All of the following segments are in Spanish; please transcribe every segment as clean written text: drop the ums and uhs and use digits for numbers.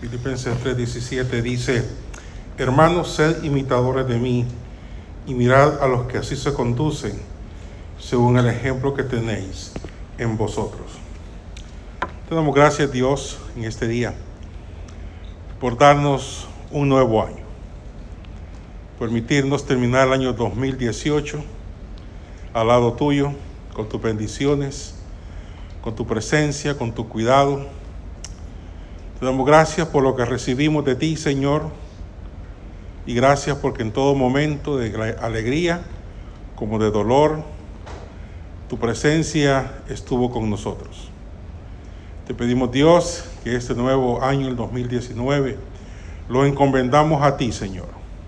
Filipenses 3:17 dice: hermanos, sed imitadores de mí y mirad a los que así se conducen, según el ejemplo que tenéis en vosotros. Te damos gracias, Dios, en este día por darnos un nuevo año, permitirnos terminar el año 2018 al lado tuyo, con tus bendiciones, con tu presencia, con tu cuidado. Te damos gracias por lo que recibimos de ti, Señor, y gracias porque en todo momento de alegría como de dolor, tu presencia estuvo con nosotros. Te pedimos, Dios, que este nuevo año, el 2019, lo encomendamos a ti, Señor,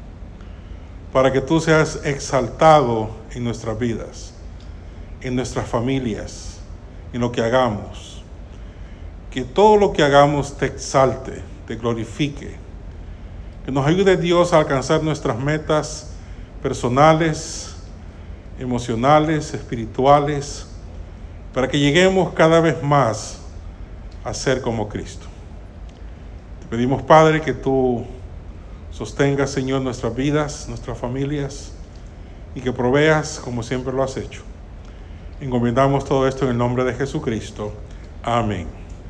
para que tú seas exaltado en nuestras vidas, en nuestras familias, en lo que hagamos. Que todo lo que hagamos te exalte, te glorifique. Que nos ayude, Dios, a alcanzar nuestras metas personales, emocionales, espirituales, para que lleguemos cada vez más a ser como Cristo. Te pedimos, Padre, que tú sostengas, Señor, nuestras vidas, nuestras familias, y que proveas como siempre lo has hecho. Encomendamos todo esto en el nombre de Jesucristo. Amén.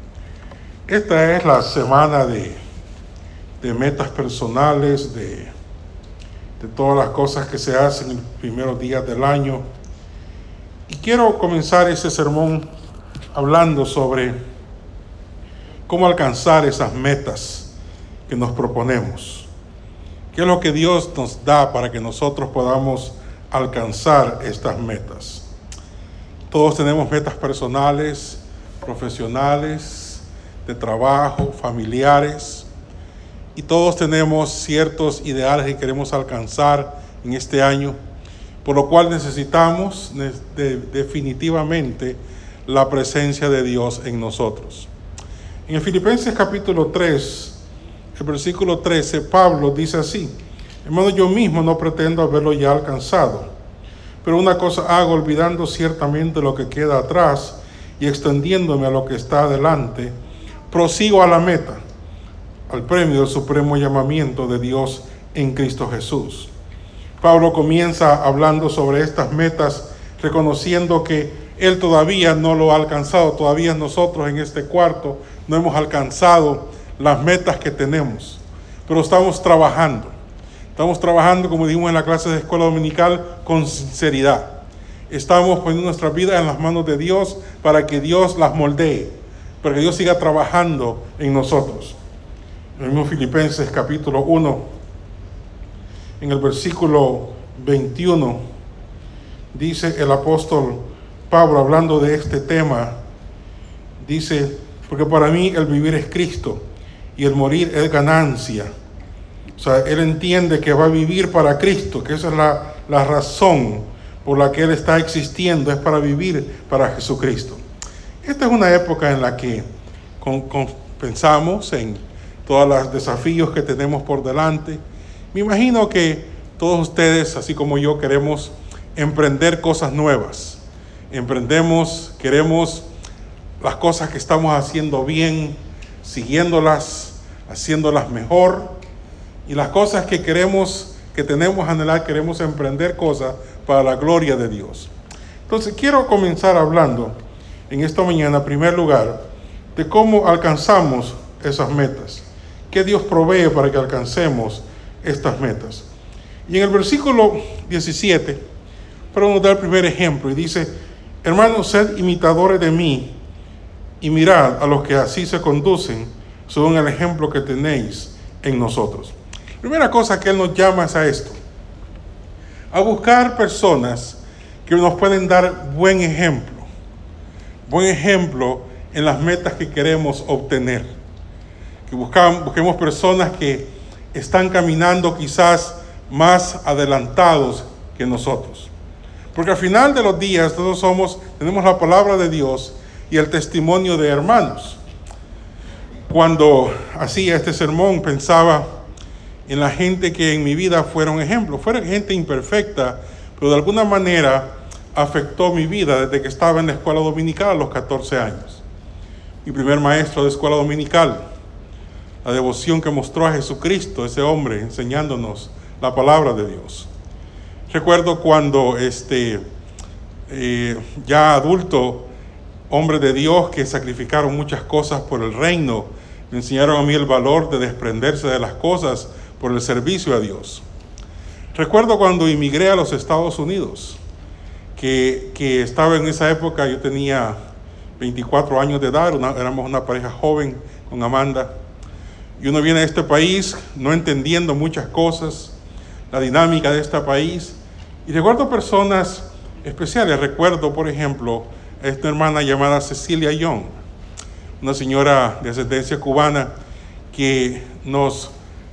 Esta es la semana de metas personales, de todas las cosas que se hacen en los primeros días del año. Y quiero comenzar ese sermón hablando sobre cómo alcanzar esas metas que nos proponemos. ¿Qué es lo que Dios nos da para que nosotros podamos alcanzar estas metas? Todos tenemos metas personales, profesionales, de trabajo, familiares, y todos tenemos ciertos ideales que queremos alcanzar en este año, por lo cual necesitamos definitivamente la presencia de Dios en nosotros. En el Filipenses capítulo 3, el versículo 13, Pablo dice así: hermano, yo mismo no pretendo haberlo ya alcanzado, pero una cosa hago, olvidando ciertamente lo que queda atrás y extendiéndome a lo que está adelante, prosigo a la meta, al premio del supremo llamamiento de Dios en Cristo Jesús. Pablo comienza hablando sobre estas metas, reconociendo que él todavía no lo ha alcanzado, todavía nosotros en este cuarto no hemos alcanzado las metas que tenemos, pero estamos trabajando, como dijimos en la clase de escuela dominical, con sinceridad. Estamos poniendo nuestras vidas en las manos de Dios para que Dios las moldee, para que Dios siga trabajando en nosotros. En el mismo Filipenses capítulo 1, en el versículo 21, dice el apóstol Pablo, hablando de este tema, dice: porque para mí el vivir es Cristo y el morir es ganancia. O sea, él entiende que va a vivir para Cristo, que esa es la razón por la que él está existiendo, es para vivir para Jesucristo. Esta es una época en la que pensamos en todos los desafíos que tenemos por delante. Me imagino que todos ustedes, así como yo, queremos emprender cosas nuevas. Queremos las cosas que estamos haciendo bien, siguiéndolas, haciéndolas mejor. Y las cosas que tenemos anhelar, queremos emprender cosas para la gloria de Dios. Entonces quiero comenzar hablando en esta mañana, en primer lugar, de cómo alcanzamos esas metas. ¿Qué Dios provee para que alcancemos estas metas? Y en el versículo 17, Pablo nos da el primer ejemplo y dice: hermanos, sed imitadores de mí y mirad a los que así se conducen, según el ejemplo que tenéis en nosotros. Primera cosa que él nos llama es a esto: a buscar personas que nos pueden dar buen ejemplo en las metas que queremos obtener. Que busquemos personas que están caminando quizás más adelantados que nosotros. Porque al final de los días todos tenemos la palabra de Dios y el testimonio de hermanos. Cuando hacía este sermón pensaba en la gente que en mi vida fueron ejemplos. Fueron gente imperfecta, pero de alguna manera afectó mi vida desde que estaba en la escuela dominical a los 14 años. Mi primer maestro de escuela dominical la devoción que mostró a Jesucristo, ese hombre, enseñándonos la palabra de Dios. Recuerdo cuando ya adulto, hombre de Dios que sacrificaron muchas cosas por el reino, me enseñaron a mí el valor de desprenderse de las cosas por el servicio a Dios. Recuerdo cuando emigré a los Estados Unidos, que estaba en esa época, yo tenía 24 años de edad, éramos una pareja joven con Amanda, y uno viene a este país no entendiendo muchas cosas, la dinámica de este país, y recuerdo personas especiales. Recuerdo, por ejemplo, a esta hermana llamada Cecilia Young, una señora de ascendencia cubana que nos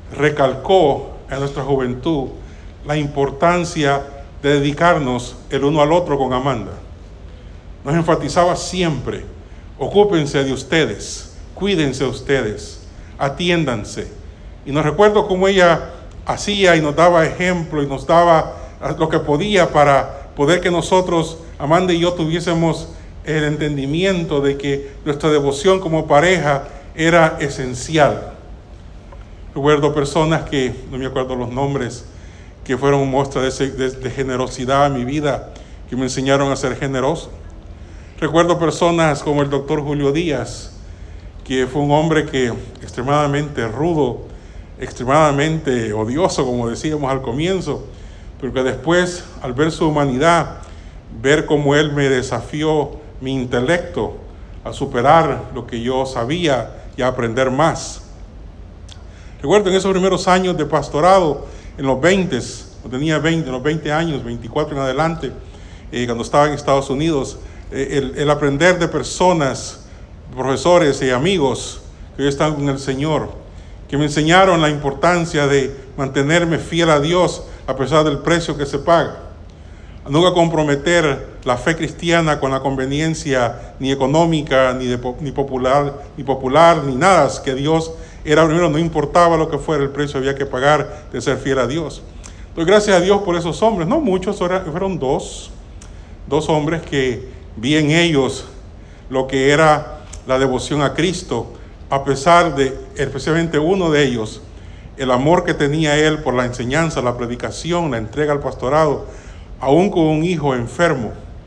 recalcó en nuestra juventud la importancia de dedicarnos el uno al otro con Amanda. Nos enfatizaba siempre: ocúpense de ustedes, cuídense ustedes, atiéndanse. Y nos recuerdo cómo ella hacía y nos daba ejemplo y nos daba lo que podía para poder que nosotros, Amanda y yo, tuviésemos el entendimiento de que nuestra devoción como pareja era esencial. Recuerdo personas que, no me acuerdo los nombres, que fueron muestra de generosidad en mi vida, que me enseñaron a ser generoso. Recuerdo personas como el doctor Julio Díaz, que fue un hombre que extremadamente rudo, extremadamente odioso, como decíamos al comienzo, pero que después, al ver su humanidad, ver cómo él me desafió mi intelecto a superar lo que yo sabía y a aprender más. Recuerdo en esos primeros años de pastorado, en los 20, tenía 20 años, 24 en adelante, cuando estaba en Estados Unidos, el aprender de personas, profesores y amigos que hoy están con el Señor, que me enseñaron la importancia de mantenerme fiel a Dios a pesar del precio que se paga. Nunca comprometer la fe cristiana con la conveniencia ni económica, ni popular, ni nada, que Dios era primero, no importaba lo que fuera el precio, había que pagar de ser fiel a Dios. Doy gracias a Dios por esos hombres, no muchos, fueron dos hombres que vi en ellos lo que era la devoción a Cristo, a pesar de, especialmente uno de ellos, el amor que tenía él por la enseñanza, la predicación, la entrega al pastorado, aún con un hijo enfermo,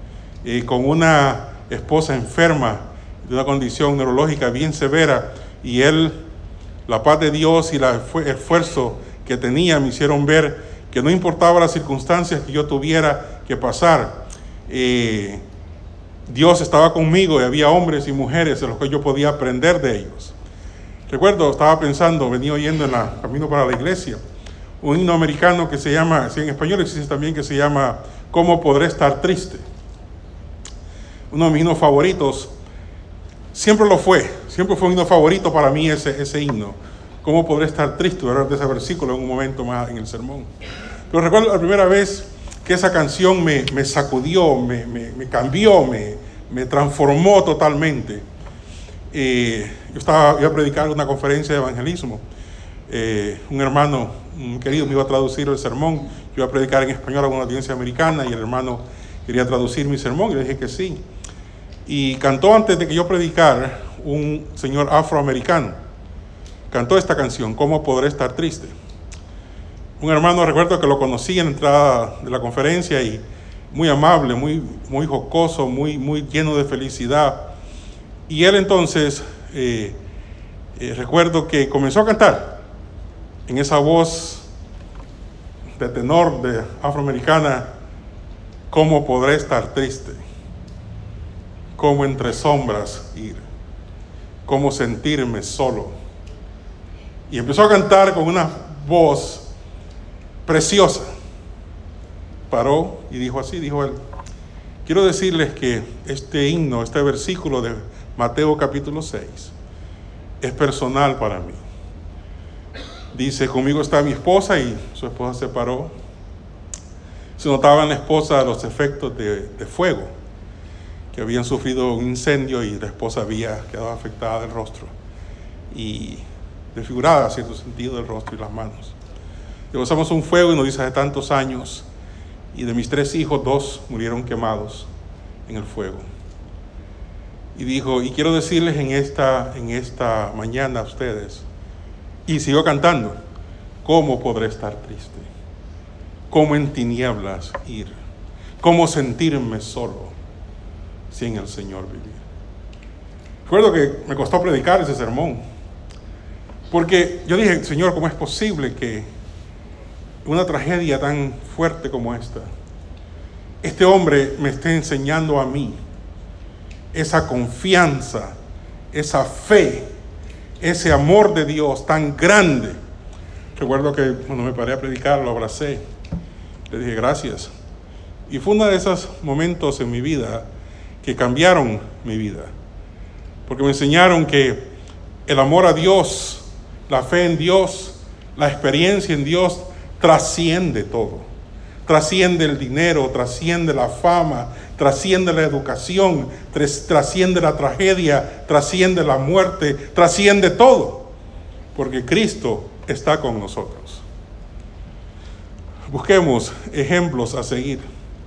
con una esposa enferma, de una condición neurológica bien severa, y él, la paz de Dios y el esfuerzo que tenía me hicieron ver que no importaba las circunstancias que yo tuviera que pasar, Dios estaba conmigo y había hombres y mujeres de los que yo podía aprender de ellos. Recuerdo, estaba pensando, venía oyendo en camino para la iglesia, un himno americano que se llama, en español existe también, que se llama ¿Cómo podré estar triste? Uno de mis himnos favoritos, siempre fue un himno favorito para mí ese himno. ¿Cómo podré estar triste? Voy a hablar de ese versículo en un momento más en el sermón. Pero recuerdo la primera vez que esa canción me sacudió, me cambió, me transformó totalmente. Yo iba a predicar una conferencia de evangelismo. Un hermano, un querido, me iba a traducir el sermón. Yo iba a predicar en español a una audiencia americana y el hermano quería traducir mi sermón y le dije que sí. Y cantó antes de que yo predicara un señor afroamericano. Cantó esta canción, ¿Cómo podré estar triste? Un hermano, recuerdo que lo conocí en la entrada de la conferencia y muy amable, muy jocoso, muy lleno de felicidad. Y él entonces, recuerdo que comenzó a cantar en esa voz de tenor de afroamericana, ¿cómo podré estar triste? ¿Cómo entre sombras ir? ¿Cómo sentirme solo? Y empezó a cantar con una voz preciosa. Paró y dijo así, dijo él: quiero decirles que este himno, este versículo de Mateo capítulo 6, es personal para mí. Dice, conmigo está mi esposa, y su esposa se paró. Se notaba en la esposa los efectos de fuego, que habían sufrido un incendio y la esposa había quedado afectada del rostro y desfigurada, en cierto sentido, del rostro y las manos. Pasamos un fuego y nos dice, hace tantos años, y de mis 3 hijos, 2 murieron quemados en el fuego. Y dijo, y quiero decirles en esta mañana a ustedes Y siguió cantando. ¿Cómo podré estar triste? ¿Cómo en tinieblas ir? ¿Cómo sentirme solo si en el Señor vivir? Recuerdo que me costó predicar ese sermón, porque yo dije, Señor, ¿cómo es posible que una tragedia tan fuerte como esta, este hombre me esté enseñando a mí esa confianza, esa fe, ese amor de Dios tan grande? Recuerdo que cuando me paré a predicar, lo abracé, le dije gracias. Y fue uno de esos momentos en mi vida que cambiaron mi vida, porque me enseñaron que el amor a Dios, la fe en Dios, la experiencia en Dios trasciende todo. Trasciende el dinero, trasciende la fama, trasciende la educación, trasciende la tragedia, trasciende la muerte, trasciende todo, porque Cristo está con nosotros. Busquemos ejemplos a seguir.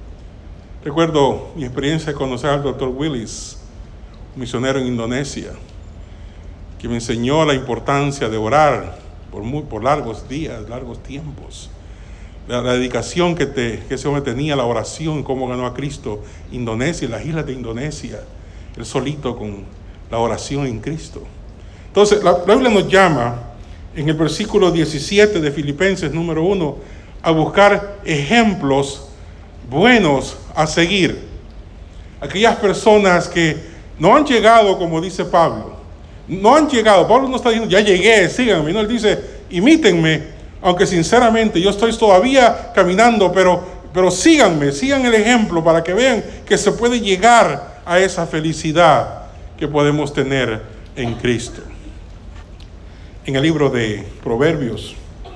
Recuerdo mi experiencia de conocer al Dr. Willis, un misionero en Indonesia, que me enseñó la importancia de orar por largos días, largos tiempos. La dedicación que ese hombre tenía a la oración, cómo ganó a Cristo Indonesia, las islas de Indonesia, él solito con la oración en Cristo. Entonces, la Biblia nos llama en el versículo 17 de Filipenses número 1 a buscar ejemplos buenos a seguir. Aquellas personas que no han llegado, como dice Pablo, no han llegado. Pablo no está diciendo, ya llegué, síganme. No, él dice, imítenme. Aunque sinceramente yo estoy todavía caminando, pero síganme, sigan el ejemplo para que vean que se puede llegar a esa felicidad que podemos tener en Cristo. En el libro de Proverbios,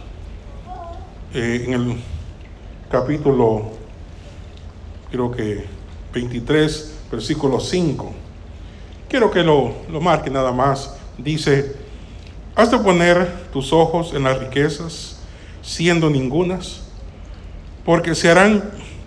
en el capítulo, creo que 23, versículo 5, quiero que lo marque nada más. Dice, has de poner tus ojos en las riquezas, siendo ningunas, porque serán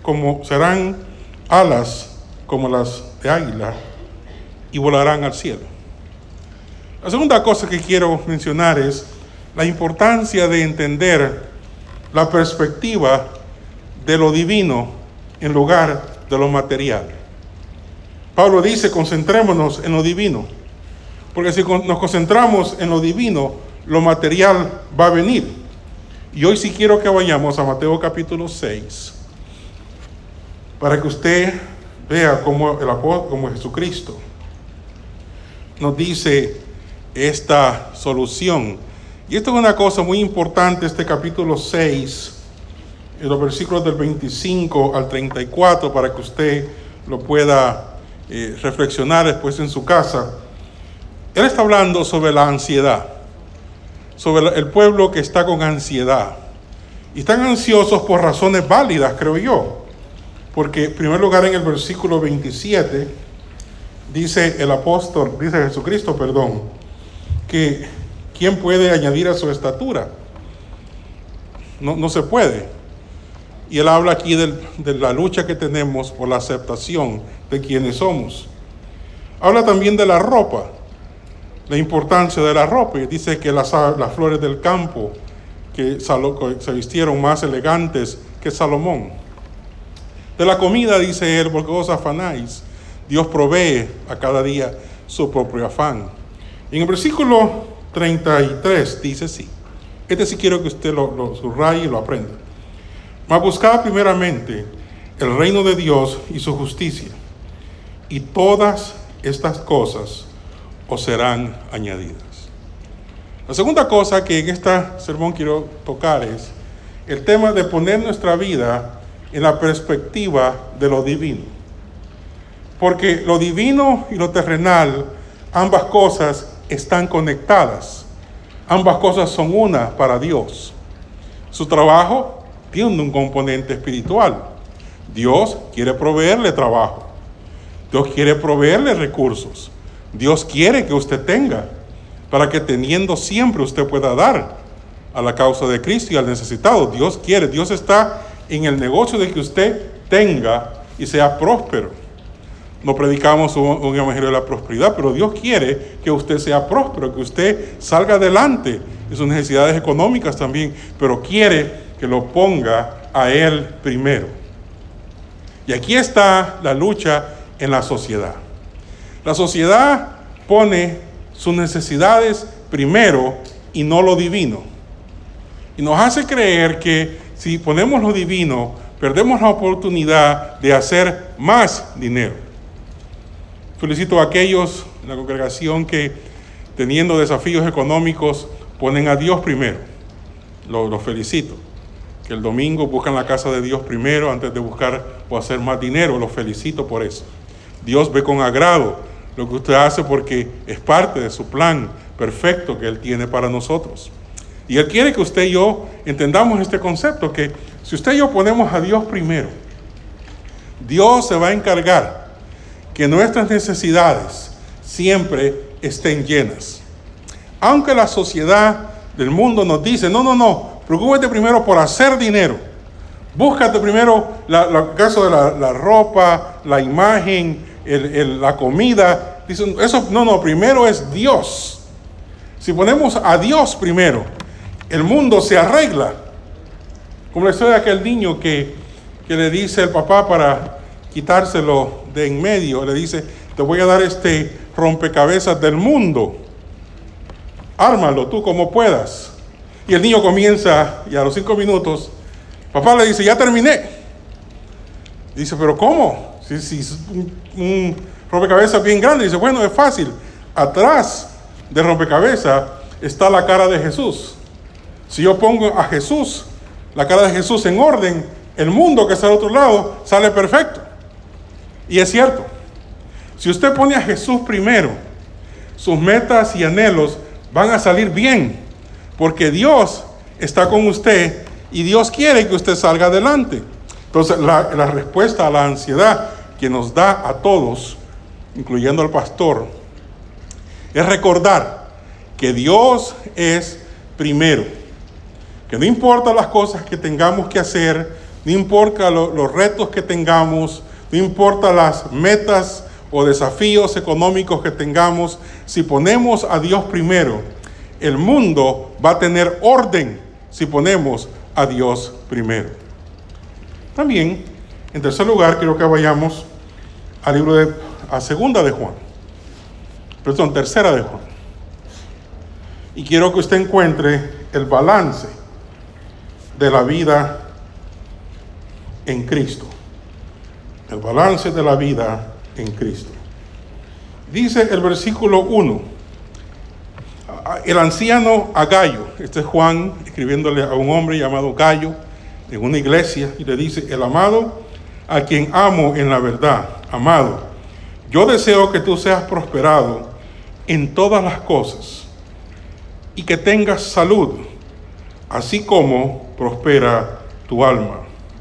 alas como las de águila y volarán al cielo. La segunda cosa que quiero mencionar es la importancia de entender la perspectiva de lo divino en lugar de lo material. Pablo dice, concentrémonos en lo divino, porque si nos concentramos en lo divino, lo material va a venir. Y hoy sí quiero que vayamos a Mateo capítulo 6, para que usted vea cómo Jesucristo nos dice esta solución. Y esto es una cosa muy importante, este capítulo 6, en los versículos del 25 al 34, para que usted lo pueda reflexionar después en su casa. Él está hablando sobre la ansiedad, sobre el pueblo que está con ansiedad. Y están ansiosos por razones válidas, creo yo. Porque en primer lugar en el versículo 27, dice Jesucristo, que ¿quién puede añadir a su estatura? No se puede. Y él habla aquí de la lucha que tenemos por la aceptación de quienes somos. Habla también de la ropa, la importancia de la ropa. Y dice que las flores del campo que se vistieron más elegantes que Salomón. De la comida dice él, porque os afanáis, Dios provee a cada día su propio afán. Y en el versículo 33 dice así, este sí quiero que usted lo subraye y lo aprenda. Mas buscad primeramente el reino de Dios y su justicia, y todas estas cosas os serán añadidas. La segunda cosa que en este sermón quiero tocar es el tema de poner nuestra vida en la perspectiva de lo divino. Porque lo divino y lo terrenal, ambas cosas están conectadas. Ambas cosas son una para Dios. Su trabajo tiene un componente espiritual. Dios quiere proveerle trabajo. Dios quiere proveerle recursos. Dios quiere que usted tenga, para que teniendo siempre usted pueda dar a la causa de Cristo y al necesitado. Dios quiere, Dios está en el negocio de que usted tenga y sea próspero. No predicamos un evangelio de la prosperidad, pero Dios quiere que usted sea próspero, que usted salga adelante y sus necesidades económicas también, pero quiere que lo ponga a él primero. Y aquí está la lucha en la sociedad. La sociedad pone sus necesidades primero y no lo divino. Y nos hace creer que si ponemos lo divino, perdemos la oportunidad de hacer más dinero. Felicito a aquellos en la congregación que, teniendo desafíos económicos, ponen a Dios primero. Los felicito. Que el domingo buscan la casa de Dios primero antes de buscar o hacer más dinero. Los felicito por eso. Dios ve con agrado lo que usted hace porque es parte de su plan perfecto que Él tiene para nosotros. Y Él quiere que usted y yo entendamos este concepto, que si usted y yo ponemos a Dios primero, Dios se va a encargar que nuestras necesidades siempre estén llenas. Aunque la sociedad del mundo nos dice, no, preocúpate primero por hacer dinero. Búscate primero el caso de la ropa, la imagen, la comida. Dicen, eso, primero es Dios. Si ponemos a Dios primero, el mundo se arregla. Como la historia de aquel niño que le dice el papá para quitárselo de en medio, le dice, te voy a dar este rompecabezas del mundo. Ármalo tú como puedas. Y el niño comienza, y a los 5 minutos, papá le dice, ya terminé. Dice, pero ¿cómo? Si es un rompecabezas bien grande. Dice, bueno, es fácil. Atrás del rompecabezas está la cara de Jesús. Si yo pongo a Jesús, la cara de Jesús en orden, el mundo que está al otro lado sale perfecto. Y es cierto. Si usted pone a Jesús primero, sus metas y anhelos van a salir bien, porque Dios está con usted y Dios quiere que usted salga adelante. Entonces, la respuesta a la ansiedad que nos da a todos, incluyendo al pastor, es recordar que Dios es primero. Que no importa las cosas que tengamos que hacer, no importa los retos que tengamos, no importa las metas o desafíos económicos que tengamos, si ponemos a Dios primero, el mundo va a tener orden si ponemos a Dios primero. También, en tercer lugar, quiero que vayamos al libro a segunda de Juan. Tercera de Juan. Y quiero que usted encuentre el balance de la vida en Cristo. El balance de la vida en Cristo. Dice el versículo 1, el anciano a Gayo, este es Juan escribiéndole a un hombre llamado Gayo en una iglesia, y le dice, el amado a quien amo en la verdad, amado, yo deseo que tú seas prosperado en todas las cosas y que tengas salud, así como prospera tu alma.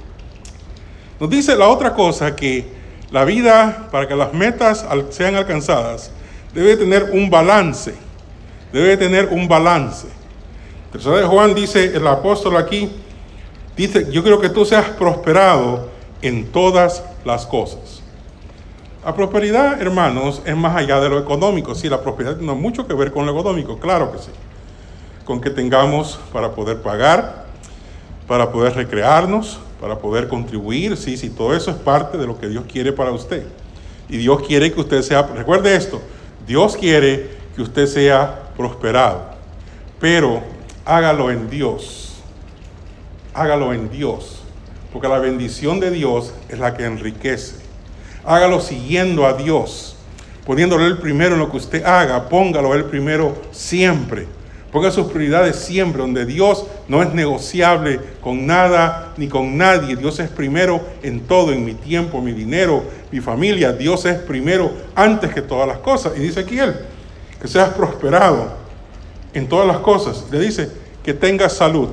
Nos dice la otra cosa, que la vida, para que las metas sean alcanzadas, debe tener un balance. Debe tener un balance. Tercera de Juan dice, el apóstol aquí, dice, yo quiero que tú seas prosperado en todas las cosas. La prosperidad, hermanos, es más allá de lo económico. Sí, la prosperidad tiene mucho que ver con lo económico, claro que sí. Con que tengamos para poder pagar, para poder recrearnos, para poder contribuir, sí, todo eso es parte de lo que Dios quiere para usted. Y Dios quiere que usted sea, recuerde esto, Dios quiere que usted sea prosperado, pero hágalo en Dios. Hágalo en Dios, porque la bendición de Dios es la que enriquece. Hágalo siguiendo a Dios, poniéndolo Él primero en lo que usted haga, póngalo Él primero siempre. Ponga sus prioridades siempre, donde Dios no es negociable con nada ni con nadie. Dios es primero en todo, en mi tiempo, mi dinero, mi familia. Dios es primero antes que todas las cosas. Y dice aquí Él, que seas prosperado en todas las cosas. Le dice que tengas salud.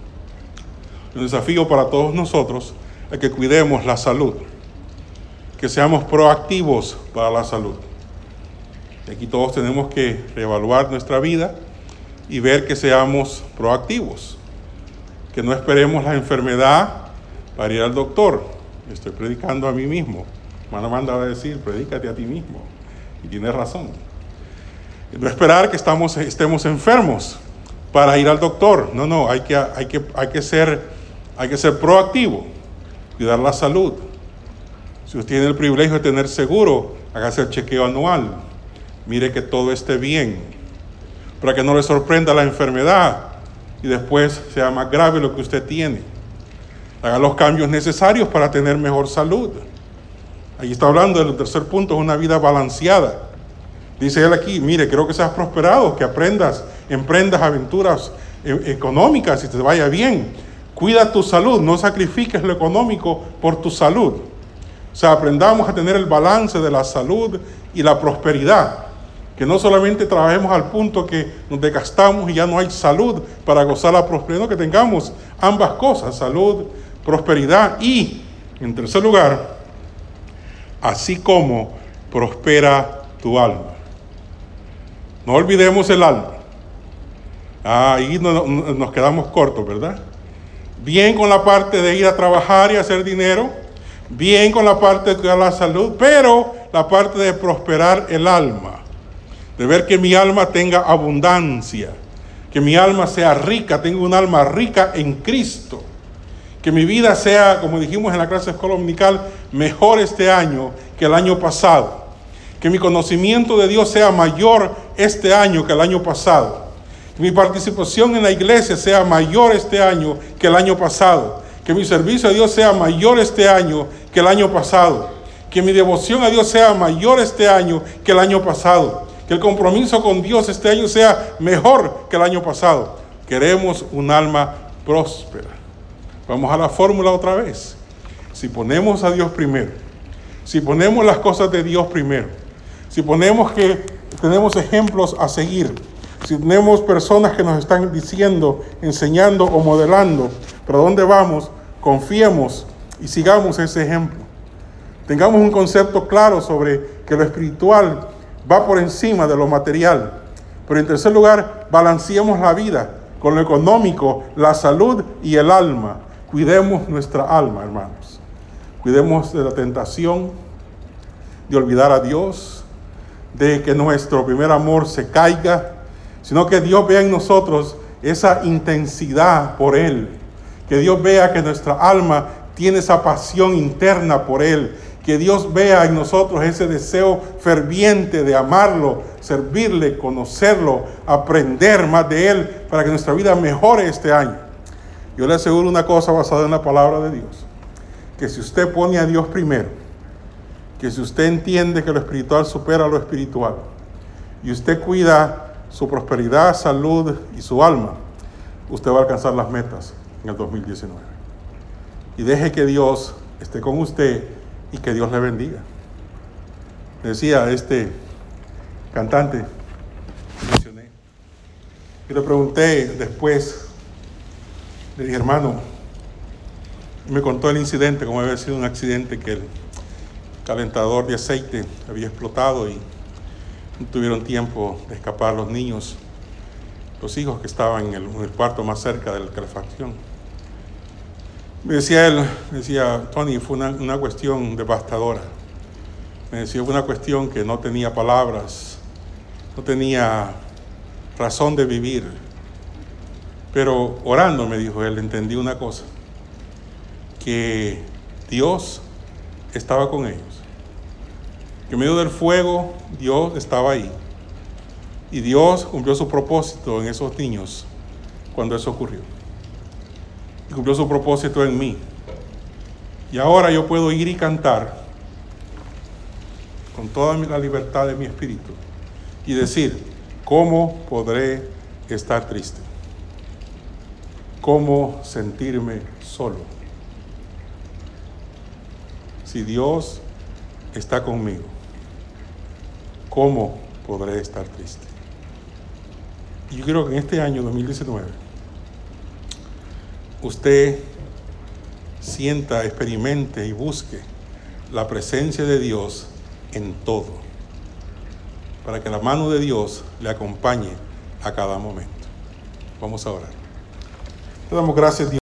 El desafío para todos nosotros es que cuidemos la salud, que seamos proactivos para la salud. Y aquí todos tenemos que reevaluar nuestra vida y ver que seamos proactivos, que no esperemos la enfermedad para ir al doctor. Estoy predicando a mí mismo. Hermana Amanda va a decir, predícate a ti mismo. Y tiene razón. No esperar que estemos enfermos para ir al doctor. No, hay que ser proactivo, cuidar la salud. Si usted tiene el privilegio de tener seguro, hágase el chequeo anual. Mire que todo esté bien, para que no le sorprenda la enfermedad y después sea más grave lo que usted tiene. Haga los cambios necesarios para tener mejor salud. Ahí está hablando del tercer punto, es una vida balanceada. Dice él aquí, mire, quiero que seas prosperado, que emprendas aventuras económicas y te vaya bien. Cuida tu salud, no sacrifiques lo económico por tu salud. O sea, aprendamos a tener el balance de la salud y la prosperidad. Que no solamente trabajemos al punto que nos desgastamos y ya no hay salud para gozar la prosperidad, no, que tengamos ambas cosas, salud, prosperidad y, en tercer lugar, así como prospera tu alma. No olvidemos el alma. Ahí nos quedamos cortos, ¿verdad? Bien con la parte de ir a trabajar y hacer dinero, bien con la parte de cuidar la salud, pero la parte de prosperar el alma, de ver que mi alma tenga abundancia, que mi alma sea rica, tenga un alma rica en Cristo, que mi vida sea, como dijimos en la clase de escuela dominical, mejor este año que el año pasado, que mi conocimiento de Dios sea mayor este año que el año pasado, que mi participación en la iglesia sea mayor este año que el año pasado, que mi servicio a Dios sea mayor este año que el año pasado, que mi devoción a Dios sea mayor este año que el año pasado, que el compromiso con Dios este año sea mejor que el año pasado. Queremos un alma próspera. Vamos a la fórmula otra vez. Si ponemos a Dios primero, si ponemos las cosas de Dios primero, si ponemos que tenemos ejemplos a seguir, si tenemos personas que nos están diciendo, enseñando o modelando para dónde vamos, confiemos y sigamos ese ejemplo. Tengamos un concepto claro sobre que lo espiritual va por encima de lo material. Pero en tercer lugar, balanceemos la vida con lo económico, la salud y el alma. Cuidemos nuestra alma, hermanos. Cuidemos de la tentación de olvidar a Dios, de que nuestro primer amor se caiga, sino que Dios vea en nosotros esa intensidad por Él. Que Dios vea que nuestra alma tiene esa pasión interna por Él. Que Dios vea en nosotros ese deseo ferviente de amarlo, servirle, conocerlo, aprender más de Él para que nuestra vida mejore este año. Yo le aseguro una cosa basada en la palabra de Dios, que si usted pone a Dios primero, que si usted entiende que lo espiritual supera lo espiritual, y usted cuida su prosperidad, salud y su alma, usted va a alcanzar las metas en el 2019. Y deje que Dios esté con usted y que Dios le bendiga. Decía este cantante que mencioné, y le pregunté después, le dije, hermano, me contó el incidente, como había sido un accidente que el calentador de aceite había explotado y no tuvieron tiempo de escapar los niños, los hijos que estaban en el cuarto más cerca de la calefacción. Me decía él, Tony, fue una cuestión devastadora. Me decía, fue una cuestión que no tenía palabras, no tenía razón de vivir. Pero orando, me dijo él, entendí una cosa, que Dios estaba con ellos. Que en medio del fuego, Dios estaba ahí. Y Dios cumplió su propósito en esos niños cuando eso ocurrió. Y cumplió su propósito en mí. Y ahora yo puedo ir y cantar con toda la libertad de mi espíritu y decir, ¿cómo podré estar triste? ¿Cómo sentirme solo? Si Dios está conmigo, ¿cómo podré estar triste? Y yo quiero que en este año 2019 usted sienta, experimente y busque la presencia de Dios en todo, para que la mano de Dios le acompañe a cada momento. Vamos a orar. Te damos gracias, Dios.